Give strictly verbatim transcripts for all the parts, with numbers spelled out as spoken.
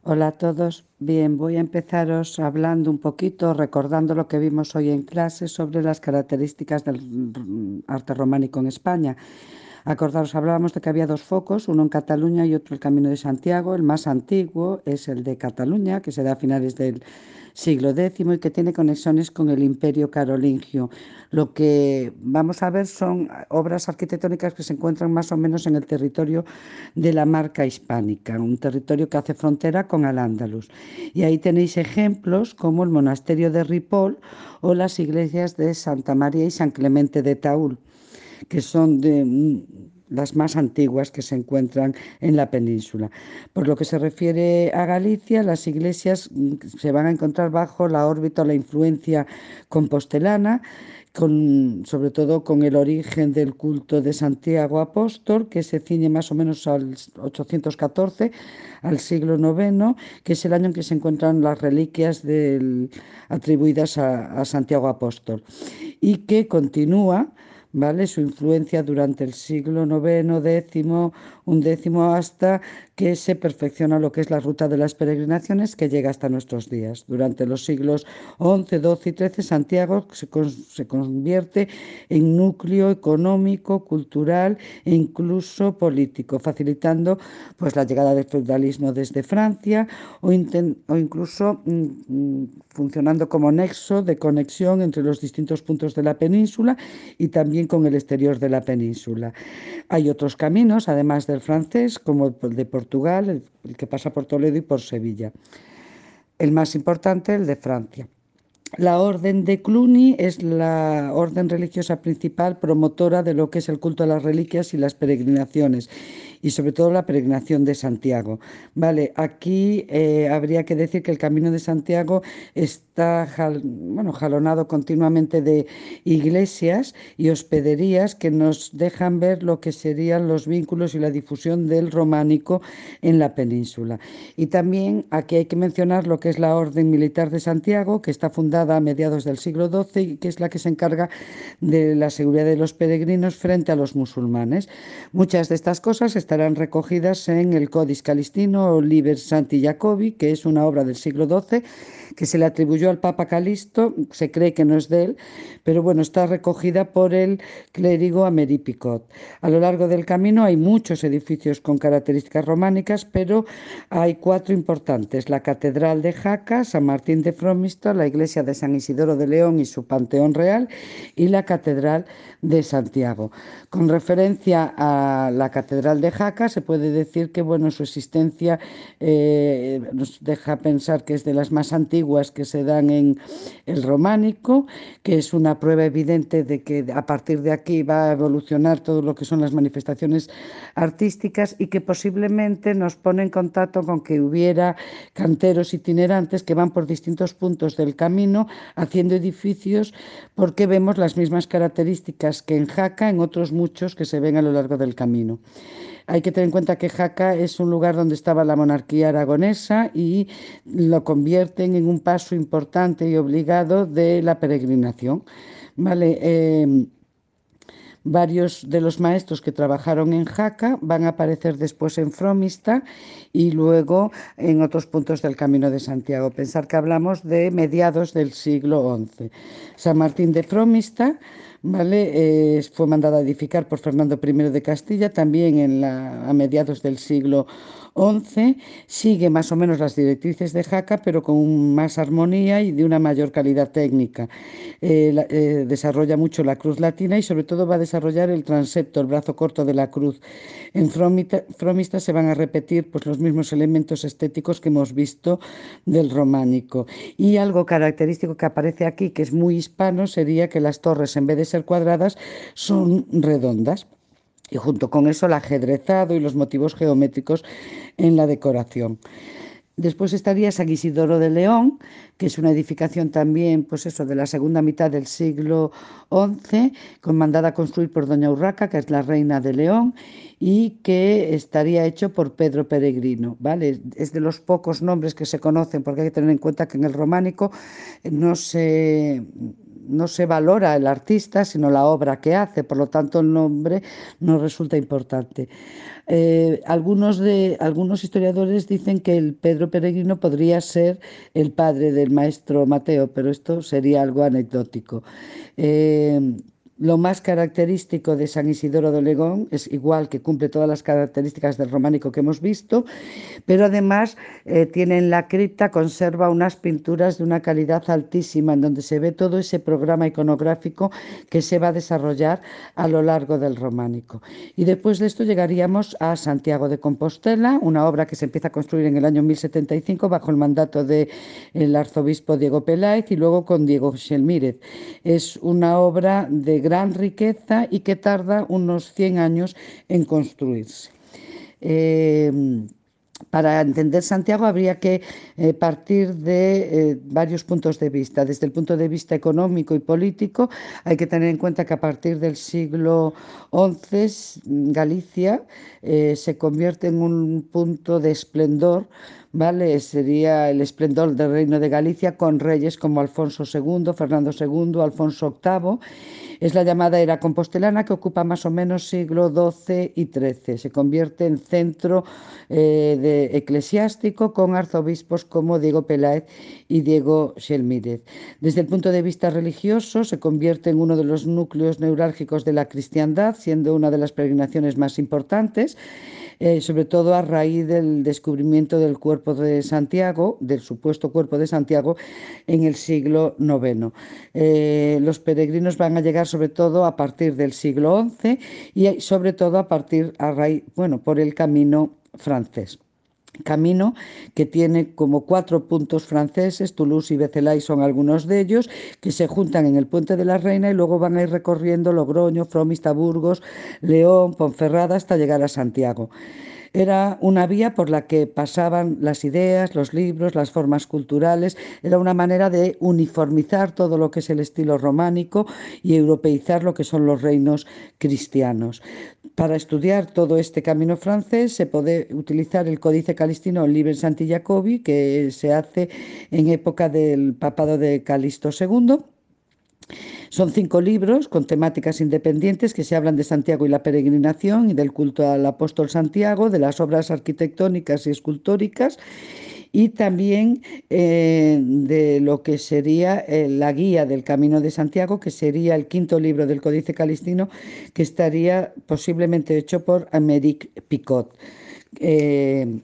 Hola a todos. Bien, voy a empezaros hablando un poquito, recordando lo que vimos hoy en clase sobre las características del r- arte románico en España. Acordaros, hablábamos de que había dos focos, uno en Cataluña y otro el Camino de Santiago. El más antiguo es el de Cataluña, que se da a finales del siglo décimo y que tiene conexiones con el Imperio Carolingio. Lo que vamos a ver son obras arquitectónicas que se encuentran más o menos en el territorio de la Marca Hispánica, un territorio que hace frontera con Al-Ándalus. Y ahí tenéis ejemplos como el monasterio de Ripoll o las iglesias de Santa María y San Clemente de Taúl, que son de mm, las más antiguas que se encuentran en la península. Por lo que se refiere a Galicia, las iglesias mm, se van a encontrar bajo la órbita o la influencia compostelana, con, sobre todo con el origen del culto de Santiago Apóstol, que se ciñe más o menos al ochocientos catorce, al siglo noveno, que es el año en que se encuentran las reliquias del, atribuidas a, a Santiago Apóstol, y que continúa, ¿vale?, su influencia durante el siglo noveno, décimo, undécimo, hasta que se perfecciona lo que es la ruta de las peregrinaciones, que llega hasta nuestros días. Durante los siglos once, doce y trece, Santiago se, con, se convierte en núcleo económico, cultural e incluso político, facilitando pues la llegada del feudalismo desde Francia o, inten, o incluso mmm, funcionando como nexo de conexión entre los distintos puntos de la península y también con el exterior de la península. Hay otros caminos, además del francés, como el de Portugal, el, el que pasa por Toledo y por Sevilla. El más importante, el de Francia. La orden de Cluny es la orden religiosa principal promotora de lo que es el culto a las reliquias y las peregrinaciones, y sobre todo la peregrinación de Santiago. Vale, aquí eh, habría que decir que el Camino de Santiago está jal, bueno, jalonado continuamente de iglesias y hospederías que nos dejan ver lo que serían los vínculos y la difusión del románico en la península. Y también aquí hay que mencionar lo que es la Orden Militar de Santiago, que está fundada a mediados del siglo doce y que es la que se encarga de la seguridad de los peregrinos frente a los musulmanes. Muchas de estas cosas estarán recogidas en el Códice Calistino o Liber Santi Jacobi, que es una obra del siglo doce que se le atribuyó al Papa Calisto, se cree que no es de él, pero bueno, está recogida por el clérigo Améry Picot. A lo largo del camino hay muchos edificios con características románicas, pero hay cuatro importantes: la Catedral de Jaca, San Martín de Fromista, la Iglesia de San Isidoro de León y su Panteón Real, y la Catedral de Santiago. Con referencia a la Catedral de Jaca, se puede decir que bueno, su existencia eh, nos deja pensar que es de las más antiguas que se dan en el románico, que es una prueba evidente de que a partir de aquí va a evolucionar todo lo que son las manifestaciones artísticas, y que posiblemente nos pone en contacto con que hubiera canteros itinerantes que van por distintos puntos del camino haciendo edificios, porque vemos las mismas características que en Jaca en otros muchos que se ven a lo largo del camino. Hay que tener en cuenta que Jaca es un lugar donde estaba la monarquía aragonesa y lo convierten en un paso importante y obligado de la peregrinación. Vale, eh, varios de los maestros que trabajaron en Jaca van a aparecer después en Fromista y luego en otros puntos del Camino de Santiago. Pensar que hablamos de mediados del siglo once. San Martín de Fromista, ¿vale?, eh, fue mandada a edificar por Fernando primero de Castilla también en la, a mediados del siglo once. Sigue más o menos las directrices de Jaca, pero con más armonía y de una mayor calidad técnica. Eh, la, eh, desarrolla mucho la cruz latina y sobre todo va a desarrollar el transepto, el brazo corto de la cruz. En Fromista, Fromista se van a repetir pues, los mismos elementos estéticos que hemos visto del románico. Y algo característico que aparece aquí, que es muy hispano, sería que las torres, en vez de ser cuadradas, son redondas. Y junto con eso el ajedrezado y los motivos geométricos en la decoración. Después estaría San Isidoro de León, que es una edificación también, pues eso, de la segunda mitad del siglo once, mandada a construir por doña Urraca, que es la reina de León, y que estaría hecho por Pedro Peregrino, ¿vale? Es de los pocos nombres que se conocen, porque hay que tener en cuenta que en el románico no se no se valora el artista, sino la obra que hace, por lo tanto el nombre nos resulta importante. Eh, algunos, de, algunos historiadores dicen que el Pedro Peregrino podría ser el padre del maestro Mateo, pero esto sería algo anecdótico. Eh, lo más característico de San Isidoro de Olegón es igual que cumple todas las características del románico que hemos visto, pero además eh, tiene en la cripta, conserva unas pinturas de una calidad altísima en donde se ve todo ese programa iconográfico que se va a desarrollar a lo largo del románico. Y después de esto llegaríamos a Santiago de Compostela, una obra que se empieza a construir en el año mil setenta y cinco bajo el mandato del arzobispo Diego Peláez y luego con Diego Xelmírez. Es una obra de gran riqueza y que tarda unos cien años en construirse. Eh, Para entender Santiago habría que eh, partir de eh, varios puntos de vista. Desde el punto de vista económico y político hay que tener en cuenta que a partir del siglo once Galicia eh, se convierte en un punto de esplendor, ¿vale? Sería el esplendor del Reino de Galicia con reyes como Alfonso segundo, Fernando segundo, Alfonso octavo. Es la llamada era compostelana que ocupa más o menos siglo doce y trece. Se convierte en centro eh, de eclesiástico con arzobispos como Diego Peláez y Diego Xelmírez. Desde el punto de vista religioso se convierte en uno de los núcleos neurálgicos de la cristiandad, siendo una de las peregrinaciones más importantes. Eh, sobre todo a raíz del descubrimiento del cuerpo de Santiago, del supuesto cuerpo de Santiago, en el siglo noveno. Eh, los peregrinos van a llegar sobre todo a partir del siglo once y sobre todo a partir, a raíz, bueno, por el camino francés. Camino que tiene como cuatro puntos franceses, Toulouse y Becelay son algunos de ellos, que se juntan en el Puente de la Reina y luego van a ir recorriendo Logroño, Fromista, Burgos, León, Ponferrada hasta llegar a Santiago. Era una vía por la que pasaban las ideas, los libros, las formas culturales. Era una manera de uniformizar todo lo que es el estilo románico y europeizar lo que son los reinos cristianos. Para estudiar todo este camino francés se puede utilizar el Códice Calistino Liber Sancti Jacobi, que se hace en época del papado de Calixto segundo. Son cinco libros con temáticas independientes que se hablan de Santiago y la peregrinación y del culto al apóstol Santiago, de las obras arquitectónicas y escultóricas y también eh, de lo que sería eh, la guía del Camino de Santiago, que sería el quinto libro del Códice Calistino, que estaría posiblemente hecho por Améric Picot. Eh,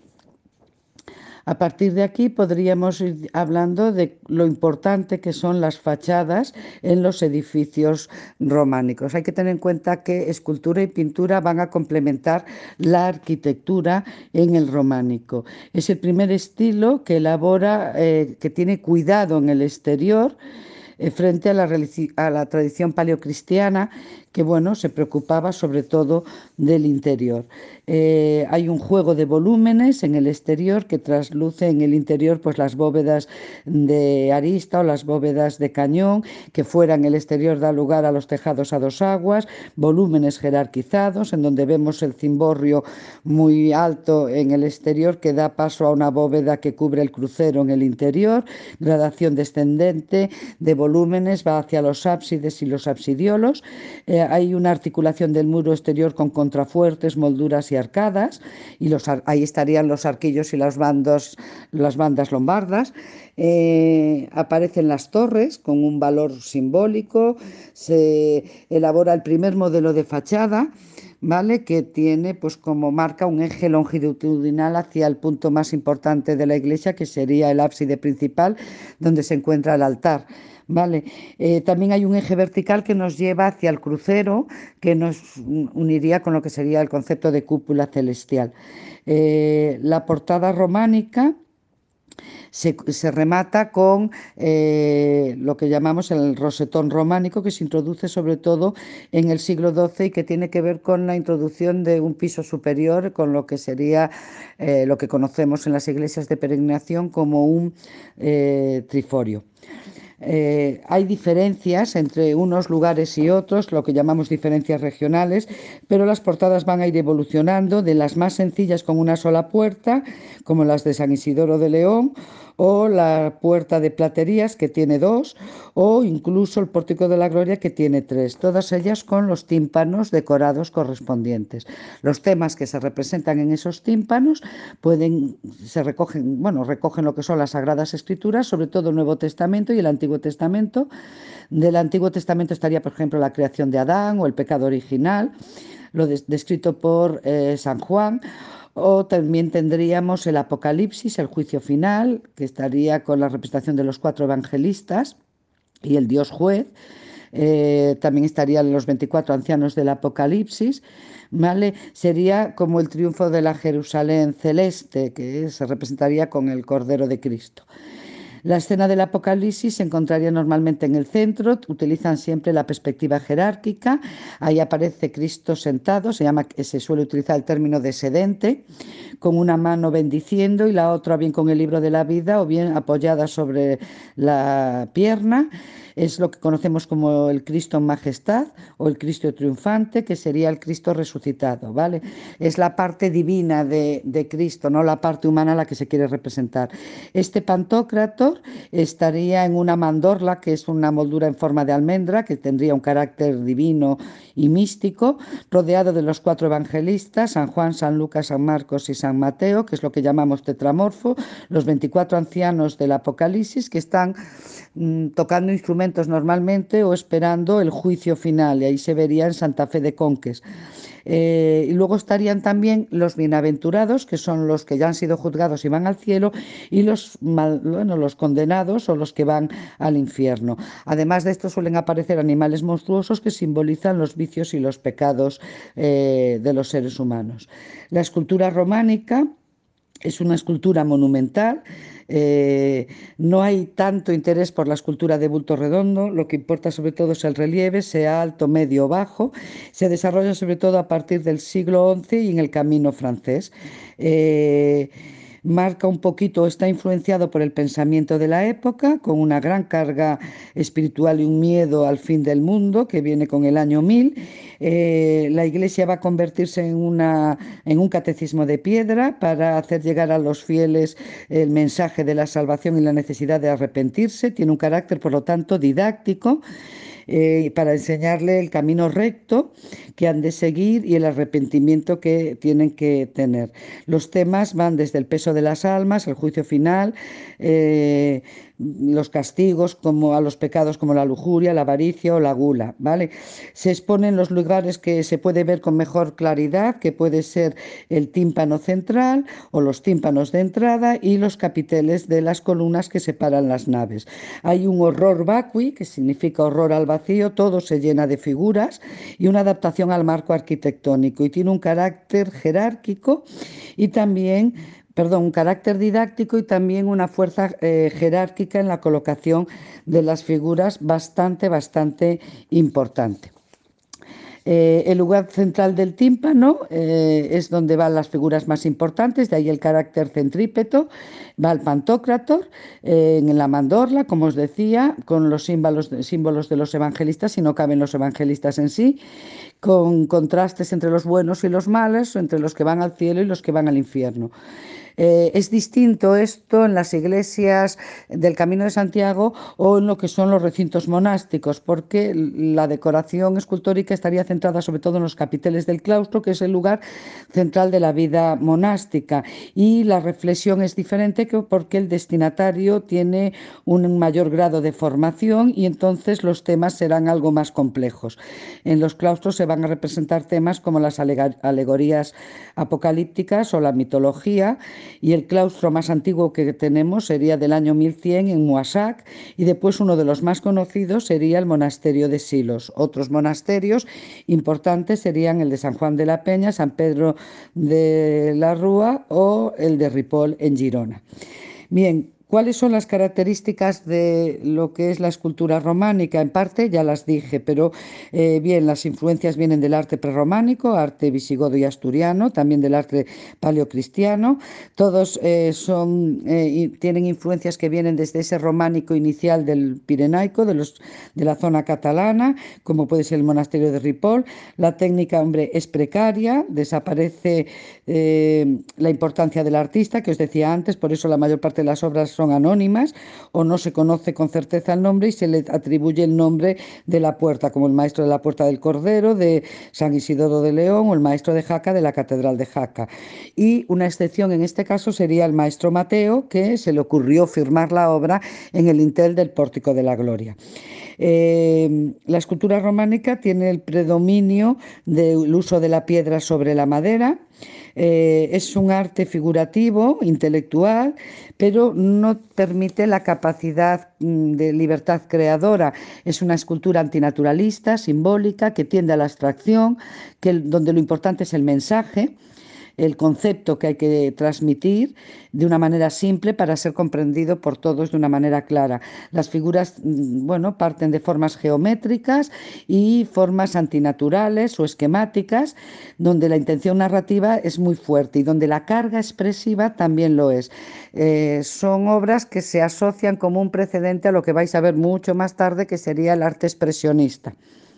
A partir de aquí podríamos ir hablando de lo importante que son las fachadas en los edificios románicos. Hay que tener en cuenta que escultura y pintura van a complementar la arquitectura en el románico. Es el primer estilo que elabora, eh, que tiene cuidado en el exterior, eh, frente a la, a la tradición paleocristiana, que bueno, se preocupaba sobre todo del interior. Eh, hay un juego de volúmenes en el exterior que trasluce en el interior pues las bóvedas de arista o las bóvedas de cañón, que fuera en el exterior da lugar a los tejados a dos aguas, volúmenes jerarquizados en donde vemos el cimborrio muy alto en el exterior que da paso a una bóveda que cubre el crucero en el interior, gradación descendente de volúmenes, va hacia los ábsides y los absidiolos. Eh, hay una articulación del muro exterior con contrafuertes, molduras y arcadas, y los, ahí estarían los arquillos y las, bandos, las bandas lombardas. Eh, aparecen las torres con un valor simbólico, se elabora el primer modelo de fachada, ¿vale? Que tiene pues como marca un eje longitudinal hacia el punto más importante de la iglesia, que sería el ábside principal, donde se encuentra el altar. Vale. Eh, también hay un eje vertical que nos lleva hacia el crucero, que nos uniría con lo que sería el concepto de cúpula celestial. Eh, la portada románica se, se remata con eh, lo que llamamos el rosetón románico, que se introduce sobre todo en el siglo doce y que tiene que ver con la introducción de un piso superior, con lo que sería eh, lo que conocemos en las iglesias de peregrinación como un eh, triforio. Eh, hay diferencias entre unos lugares y otros, lo que llamamos diferencias regionales, pero las portadas van a ir evolucionando de las más sencillas con una sola puerta, como las de San Isidoro de León, o la puerta de Platerías, que tiene dos, o incluso el Pórtico de la Gloria, que tiene tres, todas ellas con los tímpanos decorados correspondientes. Los temas que se representan en esos tímpanos pueden, se recogen, bueno, recogen lo que son las Sagradas Escrituras, sobre todo el Nuevo Testamento y el Antiguo Testamento. Del Antiguo Testamento estaría, por ejemplo, la creación de Adán o el pecado original, lo descrito por eh, San Juan. O también tendríamos el Apocalipsis, el juicio final, que estaría con la representación de los cuatro evangelistas y el Dios juez. Eh, también estarían los veinticuatro ancianos del Apocalipsis, ¿vale? Sería como el triunfo de la Jerusalén celeste, que se representaría con el Cordero de Cristo. La escena del Apocalipsis se encontraría normalmente en el centro, utilizan siempre la perspectiva jerárquica, ahí aparece Cristo sentado, se, llama, se suele utilizar el término de sedente, con una mano bendiciendo y la otra bien con el libro de la vida o bien apoyada sobre la pierna. Es lo que conocemos como el Cristo en majestad o el Cristo triunfante, que sería el Cristo resucitado, ¿vale? Es la parte divina de, de Cristo, no la parte humana a la que se quiere representar. Este Pantocrátor estaría en una mandorla, que es una moldura en forma de almendra, que tendría un carácter divino y místico, rodeado de los cuatro evangelistas, San Juan, San Lucas, San Marcos y San Mateo, que es lo que llamamos tetramorfo, los veinticuatro ancianos del Apocalipsis, que están mmm, tocando instrumentos normalmente o esperando el juicio final, y ahí se vería en Santa Fe de Conques. Eh, y luego estarían también los bienaventurados, que son los que ya han sido juzgados y van al cielo, y los, mal, bueno, los condenados o los que van al infierno. Además de esto suelen aparecer animales monstruosos que simbolizan los vicios y los pecados eh, de los seres humanos. La escultura románica es una escultura monumental. Eh, no hay tanto interés por la escultura de bulto redondo, lo que importa sobre todo es el relieve, sea alto, medio o bajo. Se desarrolla sobre todo a partir del siglo once y en el Camino francés. Eh, marca un poquito, está influenciado por el pensamiento de la época, con una gran carga espiritual y un miedo al fin del mundo que viene con el año mil. Eh, la Iglesia va a convertirse en, una, en un catecismo de piedra para hacer llegar a los fieles el mensaje de la salvación y la necesidad de arrepentirse. Tiene un carácter, por lo tanto, didáctico. Eh, para enseñarle el camino recto que han de seguir y el arrepentimiento que tienen que tener. Los temas van desde el peso de las almas, el juicio final, eh, los castigos como a los pecados como la lujuria, la avaricia o la gula, ¿vale? Se exponen los lugares que se puede ver con mejor claridad, que puede ser el tímpano central o los tímpanos de entrada y los capiteles de las columnas que separan las naves. Hay un horror vacui, que significa horror al vacío, todo se llena de figuras y una adaptación al marco arquitectónico y tiene un carácter jerárquico y también perdón, un carácter didáctico y también una fuerza eh, jerárquica en la colocación de las figuras bastante, bastante importante. Eh, el lugar central del tímpano eh, es donde van las figuras más importantes, de ahí el carácter centrípeto, va el Pantocrátor, eh, en la mandorla, como os decía, con los símbolos, símbolos de los evangelistas, si no caben los evangelistas en sí, con contrastes entre los buenos y los malos, entre los que van al cielo y los que van al infierno. Eh, es distinto esto en las iglesias del Camino de Santiago o en lo que son los recintos monásticos, porque la decoración escultórica estaría centrada sobre todo en los capiteles del claustro, que es el lugar central de la vida monástica, y la reflexión es diferente porque el destinatario tiene un mayor grado de formación y entonces los temas serán algo más complejos. En los claustros se van a representar temas como las alegorías apocalípticas o la mitología, y el claustro más antiguo que tenemos sería del año mil cien en Moissac, y después uno de los más conocidos sería el monasterio de Silos. Otros monasterios importantes serían el de San Juan de la Peña, San Pedro de la Rúa o el de Ripoll en Girona. Bien, ¿Cuáles son las características de lo que es la escultura románica? En parte ya las dije, pero eh, bien, las influencias vienen del arte prerrománico, arte visigodo y asturiano, también del arte paleocristiano. Todos eh, son, eh, tienen influencias que vienen desde ese románico inicial del Pirenaico, de, los, de la zona catalana, como puede ser el monasterio de Ripoll. La técnica, hombre, es precaria, desaparece eh, la importancia del artista, que os decía antes, por eso la mayor parte de las obras son anónimas o no se conoce con certeza el nombre y se le atribuye el nombre de la puerta, como el maestro de la Puerta del Cordero de San Isidoro de León o el maestro de Jaca de la Catedral de Jaca. Y una excepción en este caso sería el maestro Mateo, que se le ocurrió firmar la obra en el dintel del Pórtico de la Gloria. Eh, la escultura románica tiene el predominio del uso de la piedra sobre la madera. Eh, es un arte figurativo, intelectual, pero no permite la capacidad mm, de libertad creadora. Es una escultura antinaturalista, simbólica, que tiende a la abstracción, que, donde lo importante es el mensaje, el concepto que hay que transmitir de una manera simple para ser comprendido por todos de una manera clara. Las figuras, bueno, parten de formas geométricas y formas antinaturales o esquemáticas, donde la intención narrativa es muy fuerte y donde la carga expresiva también lo es. Eh, son obras que se asocian como un precedente a lo que vais a ver mucho más tarde, que sería el arte expresionista.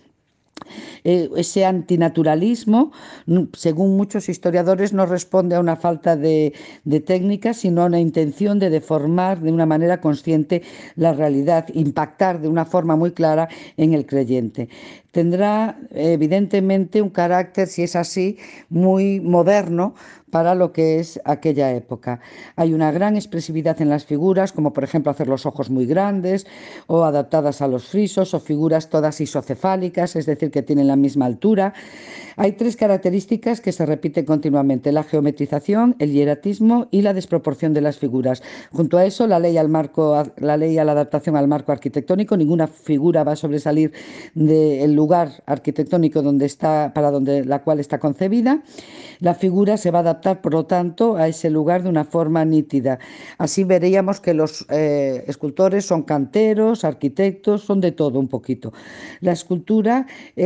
Eh, ese antinaturalismo, según muchos historiadores, no responde a una falta de, de técnica, sino a una intención de deformar de una manera consciente la realidad, impactar de una forma muy clara en el creyente. Tendrá evidentemente un carácter, si es así, muy moderno para lo que es aquella época. Hay una gran expresividad en las figuras, como por ejemplo hacer los ojos muy grandes o adaptadas a los frisos o figuras todas isocefálicas, es decir, que tienen la misma altura. Hay tres características que se repiten continuamente: la geometrización, el hieratismo y la desproporción de las figuras. Junto a eso, la ley, al marco, la ley a la adaptación al marco arquitectónico. Ninguna figura va a sobresalir del lugar arquitectónico donde está, para donde, la cual está concebida. La figura se va a adaptar, por lo tanto, a ese lugar de una forma nítida. Así veríamos que los eh, escultores son canteros, arquitectos, son de todo un poquito. La escultura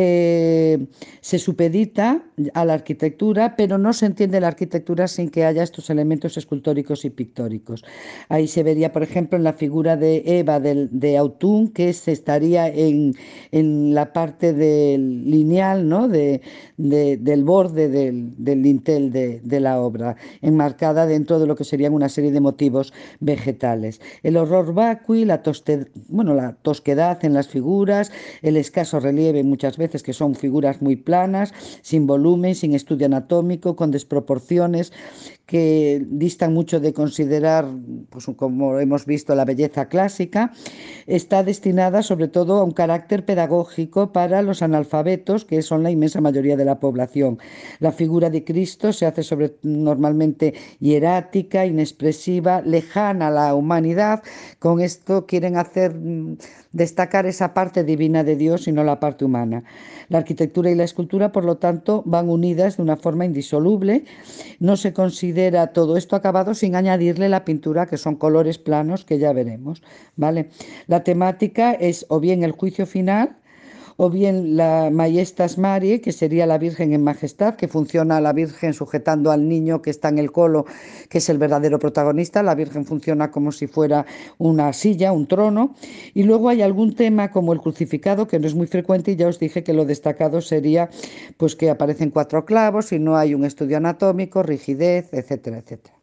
eh, se supedita a la arquitectura, pero no se entiende la arquitectura sin que haya estos elementos escultóricos y pictóricos. Ahí se vería, por ejemplo, en la figura de Eva de, de Autun, que se estaría en, en la parte del lineal, ¿no? de, de, del borde del, del dintel de, de la obra, enmarcada dentro de lo que serían una serie de motivos vegetales. El horror vacui, la, toste, bueno, la tosquedad en las figuras, el escaso relieve muchas veces, que son figuras muy planas, sin volumen, sin estudio anatómico, con desproporciones que distan mucho de considerar, pues, como hemos visto, la belleza clásica. Está destinada sobre todo a un carácter pedagógico para los analfabetos, que son la inmensa mayoría de la población. La figura de Cristo se hace sobre, normalmente hierática, inexpresiva, lejana a la humanidad. Con esto quieren hacer destacar esa parte divina de Dios y no la parte humana. La arquitectura y la escultura, por lo tanto, van unidas de una forma indisoluble. No se considera todo esto acabado sin añadirle la pintura, que son colores planos, que ya veremos, ¿vale? La temática es o bien el juicio final, o bien la Majestas Marie, que sería la Virgen en majestad, que funciona la Virgen sujetando al niño que está en el colo, que es el verdadero protagonista. La Virgen funciona como si fuera una silla, un trono. Y luego hay algún tema como el crucificado, que no es muy frecuente, y ya os dije que lo destacado sería pues que aparecen cuatro clavos y no hay un estudio anatómico, rigidez, etcétera, etcétera.